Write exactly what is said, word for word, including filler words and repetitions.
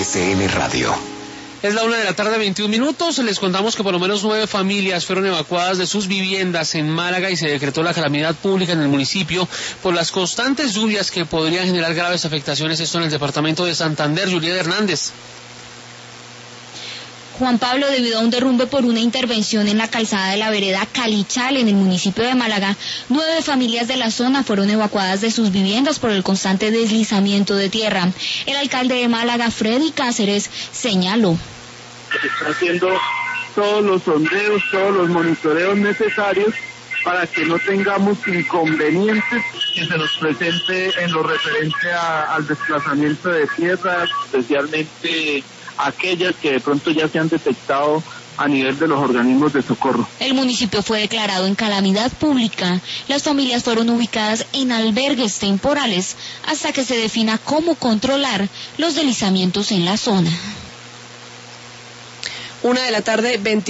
S N Radio. Es la una de la tarde, veintiún minutos. Les contamos que por lo menos nueve familias fueron evacuadas de sus viviendas en Málaga y se decretó la calamidad pública en el municipio por las constantes lluvias que podrían generar graves afectaciones. Esto en el departamento de Santander. Julieta Hernández. Juan Pablo, debido a un derrumbe por una intervención en la calzada de la vereda Calichal en el municipio de Málaga, nueve familias de la zona fueron evacuadas de sus viviendas por el constante deslizamiento de tierra. El alcalde de Málaga, Freddy Cáceres, señaló: se están haciendo todos los sondeos, todos los monitoreos necesarios para que no tengamos inconvenientes que se nos presente en lo referente a, al desplazamiento de tierras, especialmente aquellas que de pronto ya se han detectado a nivel de los organismos de socorro. El municipio fue declarado en calamidad pública. Las familias fueron ubicadas en albergues temporales hasta que se defina cómo controlar los deslizamientos en la zona. Una de la tarde, veinte